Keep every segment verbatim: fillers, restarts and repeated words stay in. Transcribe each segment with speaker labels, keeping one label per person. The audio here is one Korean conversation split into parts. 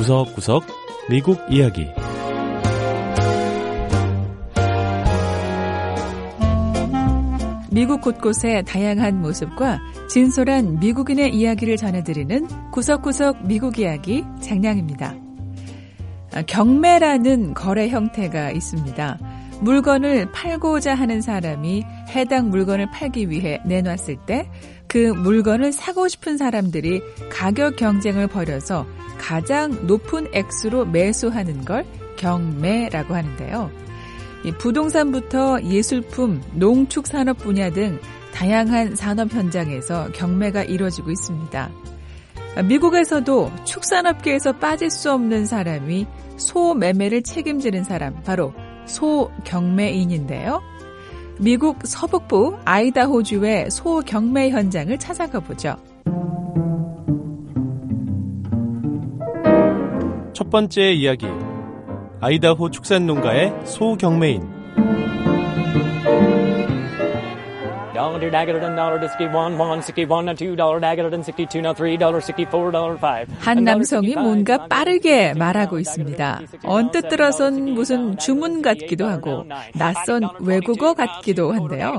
Speaker 1: 구석구석 미국 이야기.
Speaker 2: 미국 곳곳의 다양한 모습과 진솔한 미국인의 이야기를 전해드리는 구석구석 미국 이야기 장량입니다. 경매라는 거래 형태가 있습니다. 물건을 팔고자 하는 사람이 해당 물건을 팔기 위해 내놨을 때 그 물건을 사고 싶은 사람들이 가격 경쟁을 벌여서 가장 높은 액수로 매수하는 걸 경매라고 하는데요. 이 부동산부터 예술품, 농축산업 분야 등 다양한 산업 현장에서 경매가 이루어지고 있습니다. 미국에서도 축산업계에서 빠질 수 없는 사람이 소매매를 책임지는 사람, 바로 소경매인인데요. 미국 서북부 아이다호주의 소경매 현장을 찾아가 보죠.
Speaker 1: 첫 번째 이야기. 아이다호 축산농가의 소경매인.
Speaker 2: 한 남성이 뭔가 빠르게 말하고 있습니다. 언뜻 들어선 무슨 주문 같기도 하고 낯선 외국어 같기도 한데요.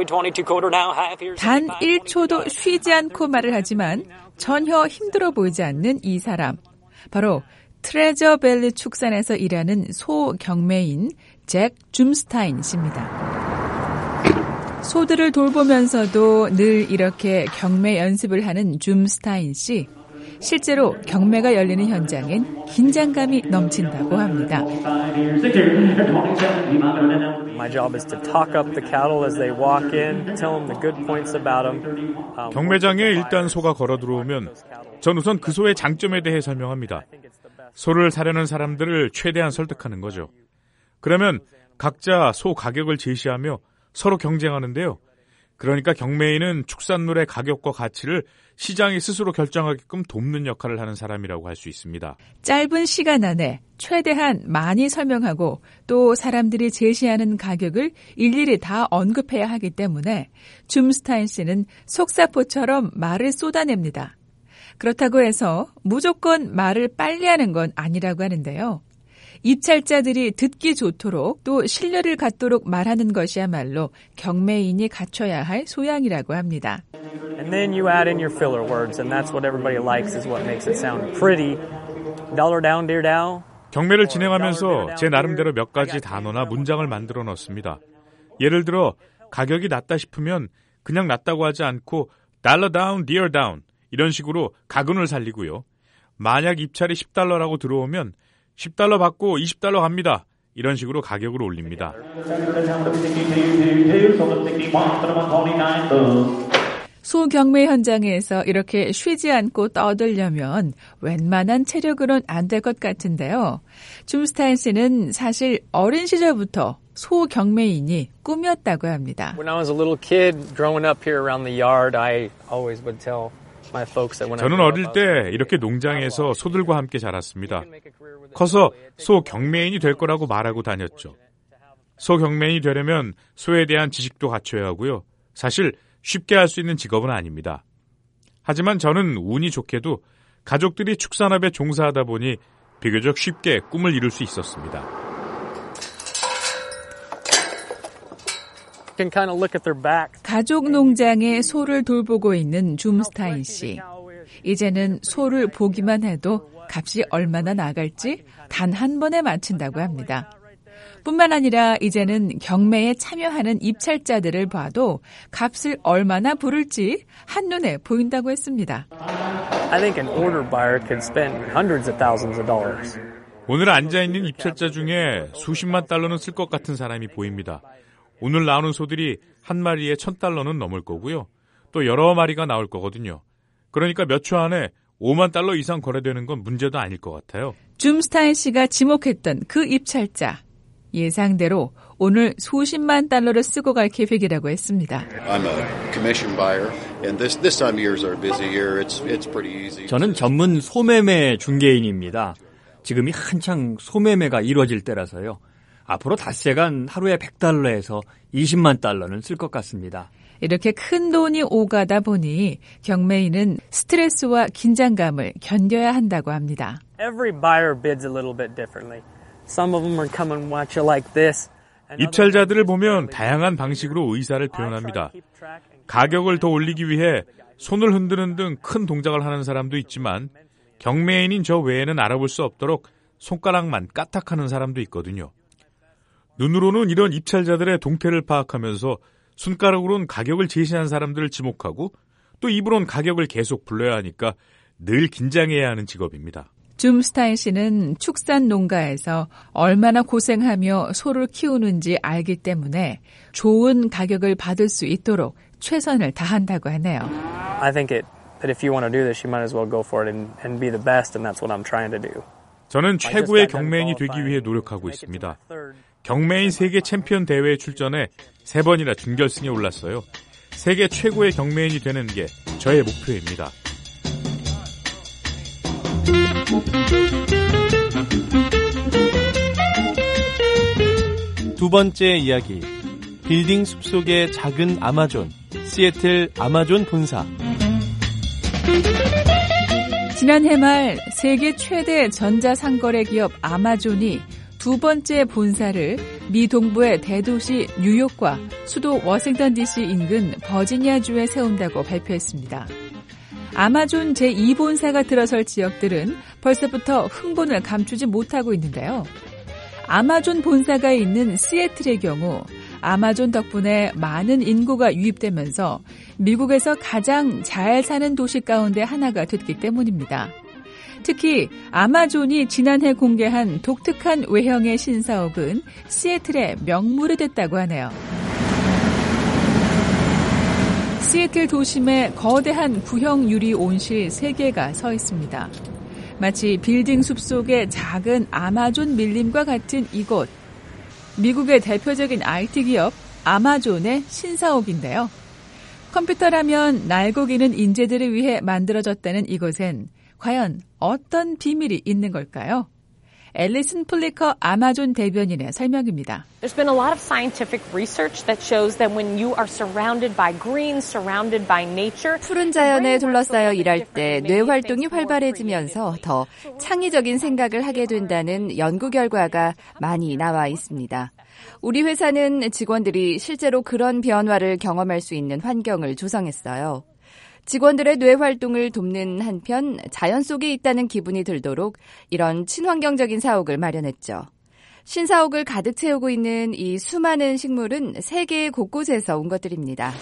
Speaker 2: 단 일 초도 쉬지 않고 말을 하지만 전혀 힘들어 보이지 않는 이 사람. 바로 트레저밸리 축산에서 일하는 소경매인 잭 줌스타인 씨입니다. 소들을 돌보면서도 늘 이렇게 경매 연습을 하는 줌스타인 씨. 실제로 경매가 열리는 현장엔 긴장감이 넘친다고 합니다.
Speaker 3: 경매장에 일단 소가 걸어 들어오면 전 우선 그 소의 장점에 대해 설명합니다. 소를 사려는 사람들을 최대한 설득하는 거죠. 그러면 각자 소 가격을 제시하며 서로 경쟁하는데요. 그러니까 경매인은 축산물의 가격과 가치를 시장이 스스로 결정하게끔 돕는 역할을 하는 사람이라고 할 수 있습니다.
Speaker 2: 짧은 시간 안에 최대한 많이 설명하고 또 사람들이 제시하는 가격을 일일이 다 언급해야 하기 때문에 줌스타인 씨는 속사포처럼 말을 쏟아냅니다. 그렇다고 해서 무조건 말을 빨리 하는 건 아니라고 하는데요. 입찰자들이 듣기 좋도록 또 신뢰를 갖도록 말하는 것이야말로 경매인이 갖춰야 할 소양이라고 합니다.
Speaker 4: And then you add in your filler words, and that's what everybody likes, is what makes it sound pretty. Dollar down, dear down.
Speaker 3: 경매를 진행하면서 제 나름대로 몇 가지 단어나 문장을 만들어 넣습니다. 예를 들어 가격이 낮다 싶으면 그냥 낮다고 하지 않고 dollar down, dear down 이런 식으로 가군을 살리고요. 만약 입찰이 십 달러라고 들어오면 십 달러 받고 이십 달러 갑니다. 이런 식으로 가격을 올립니다.
Speaker 2: 소경매 현장에서 이렇게 쉬지 않고 떠들려면 웬만한 체력으론 안 될 것 같은데요. 줌스타인 씨는 사실 어린 시절부터 소경매인이 꿈이었다고 합니다.
Speaker 4: When I was a little kid growing up here around the yard, I always would tell
Speaker 3: 저는 어릴 때 이렇게 농장에서 소들과 함께 자랐습니다. 커서 소 경매인이 될 거라고 말하고 다녔죠. 소 경매인이 되려면 소에 대한 지식도 갖춰야 하고요. 사실 쉽게 할 수 있는 직업은 아닙니다. 하지만 저는 운이 좋게도 가족들이 축산업에 종사하다 보니 비교적 쉽게 꿈을 이룰 수 있었습니다.
Speaker 2: 가족 농장에 소를 돌보고 있는 줌스타인 씨. 이제는 소를 보기만 해도 값이 얼마나 나갈지 단 한 번에 맞춘다고 합니다. 뿐만 아니라 이제는 경매에 참여하는 입찰자들을 봐도 값을 얼마나 부를지 한눈에 보인다고 했습니다.
Speaker 4: I think an order buyer could spend hundreds of thousands of dollars.
Speaker 3: 오늘 앉아있는 입찰자 중에 수십만 달러는 쓸 것 같은 사람이 보입니다. 오늘 나오는 소들이 한 마리에 천 달러는 넘을 거고요. 또 여러 마리가 나올 거거든요. 그러니까 몇 초 안에 오만 달러 이상 거래되는 건 문제도 아닐 것 같아요.
Speaker 2: 줌스타인 씨가 지목했던 그 입찰자. 예상대로 오늘 수십만 달러를 쓰고 갈 계획이라고 했습니다.
Speaker 5: 저는 전문 소매매 중개인입니다. 지금이 한창 소매매가 이루어질 때라서요. 앞으로 닷새간 하루에 백 달러에서 이십만 달러는 쓸 것 같습니다.
Speaker 2: 이렇게 큰 돈이 오가다 보니 경매인은 스트레스와 긴장감을 견뎌야 한다고 합니다.
Speaker 4: Every buyer bids a little bit differently. Some of them are coming at you like this.
Speaker 3: 입찰자들을 보면 다양한 방식으로 의사를 표현합니다. 가격을 더 올리기 위해 손을 흔드는 등 큰 동작을 하는 사람도 있지만 경매인인 저 외에는 알아볼 수 없도록 손가락만 까딱하는 사람도 있거든요. 눈으로는 이런 입찰자들의 동태를 파악하면서 손가락으로는 가격을 제시한 사람들을 지목하고 또 입으로는 가격을 계속 불러야 하니까 늘 긴장해야 하는 직업입니다.
Speaker 2: 줌스타인 씨는 축산 농가에서 얼마나 고생하며 소를 키우는지 알기 때문에 좋은 가격을 받을 수 있도록 최선을 다한다고 하네요.
Speaker 4: I think it, that if you want to do this, you might as well go for it and, and be the best, and that's what I'm trying to do.
Speaker 3: 저는 최고의 경매인이 되기 위해 노력하고 있습니다. 경매인 세계 챔피언 대회에 출전해 세 번이나 준결승에 올랐어요. 세계 최고의 경매인이 되는 게 저의 목표입니다.
Speaker 1: 두 번째 이야기. 빌딩 숲속의 작은 아마존, 시애틀 아마존 본사.
Speaker 2: 지난해 말 세계 최대 전자상거래 기업 아마존이 두 번째 본사를 미 동부의 대도시 뉴욕과 수도 워싱턴 디씨 인근 버지니아주에 세운다고 발표했습니다. 아마존 제이 본사가 들어설 지역들은 벌써부터 흥분을 감추지 못하고 있는데요. 아마존 본사가 있는 시애틀의 경우 아마존 덕분에 많은 인구가 유입되면서 미국에서 가장 잘 사는 도시 가운데 하나가 됐기 때문입니다. 특히 아마존이 지난해 공개한 독특한 외형의 신사옥은 시애틀의 명물이 됐다고 하네요. 시애틀 도심에 거대한 구형 유리 온실 세 개가 서 있습니다. 마치 빌딩 숲속의 작은 아마존 밀림과 같은 이곳. 미국의 대표적인 아이티 기업 아마존의 신사옥인데요. 컴퓨터라면 날고기는 인재들을 위해 만들어졌다는 이곳엔 과연 어떤 비밀이 있는 걸까요? 앨리슨 플리커 아마존 대변인의 설명입니다.
Speaker 6: There's been a lot of scientific research that shows that when you are surrounded by green, surrounded by nature,
Speaker 7: 푸른 자연에 둘러싸여 일할 때 뇌 활동이 활발해지면서 더 창의적인 생각을 하게 된다는 연구 결과가 많이 나와 있습니다. 우리 회사는 직원들이 실제로 그런 변화를 경험할 수 있는 환경을 조성했어요. 직원들의 뇌 활동을 돕는 한편 자연 속에 있다는 기분이 들도록 이런 친환경적인 사옥을 마련했죠. 신사옥을 가득 채우고 있는 이 수많은 식물은 세계 곳곳에서 온 것들입니다.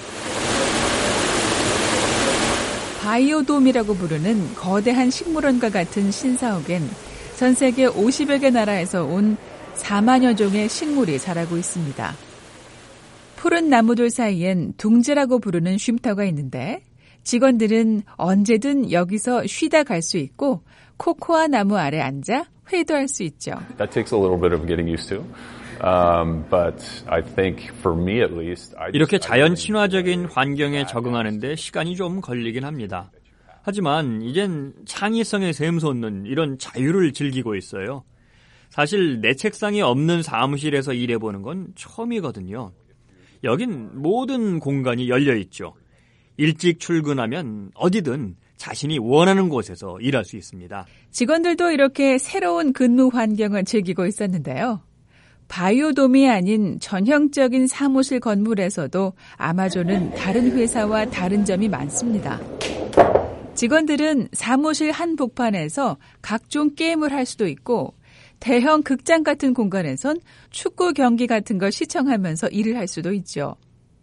Speaker 2: 바이오돔이라고 부르는 거대한 식물원과 같은 신사옥엔 전 세계 오십여 개 나라에서 온 사만여 종의 식물이 자라고 있습니다. 푸른 나무들 사이엔 둥지라고 부르는 쉼터가 있는데 직원들은 언제든 여기서 쉬다 갈 수 있고 코코아 나무 아래 앉아 회도할 수 있죠.
Speaker 8: That takes a little bit of getting used to. Um, but I think for me at least, I
Speaker 5: 이렇게 자연 친화적인 환경에 적응하는 데 시간이 좀 걸리긴 합니다. 하지만 이젠 창의성에 샘솟는 이런 자유를 즐기고 있어요. 사실 내 책상이 없는 사무실에서 일해보는 건 처음이거든요. 여긴 모든 공간이 열려 있죠. 일찍 출근하면 어디든 자신이 원하는 곳에서 일할 수 있습니다.
Speaker 2: 직원들도 이렇게 새로운 근무 환경을 즐기고 있었는데요. 바이오돔이 아닌 전형적인 사무실 건물에서도 아마존은 다른 회사와 다른 점이 많습니다. 직원들은 사무실 한복판에서 각종 게임을 할 수도 있고 대형 극장 같은 공간에선 축구 경기 같은 걸 시청하면서 일을 할 수도 있죠.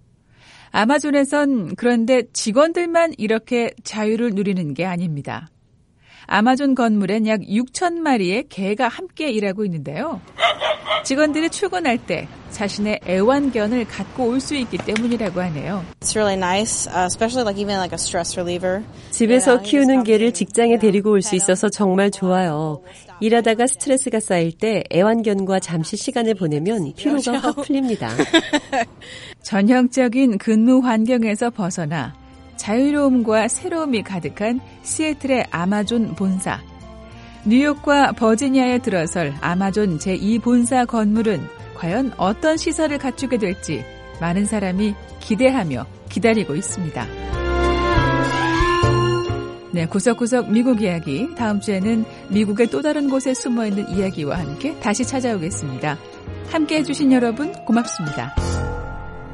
Speaker 2: 아마존에선 그런데 직원들만 이렇게 자유를 누리는 게 아닙니다. 아마존 건물엔 약 육천 마리의 개가 함께 일하고 있는데요. 직원들이 출근할 때 자신의 애완견을 갖고 올 수 있기 때문이라고 하네요.
Speaker 9: It's really nice, especially like even like a stress reliever.
Speaker 10: 집에서 키우는 개를 직장에 데리고 올 수 있어서 정말 좋아요. 일하다가 스트레스가 쌓일 때 애완견과 잠시 시간을 보내면 피로가 확 풀립니다.
Speaker 2: 전형적인 근무 환경에서 벗어나 자유로움과 새로움이 가득한 시애틀의 아마존 본사. 뉴욕과 버지니아에 들어설 아마존 제이 본사 건물은 과연 어떤 시설을 갖추게 될지 많은 사람이 기대하며 기다리고 있습니다. 네, 구석구석 미국 이야기. 다음 주에는 미국의 또 다른 곳에 숨어있는 이야기와 함께 다시 찾아오겠습니다. 함께해 주신 여러분 고맙습니다.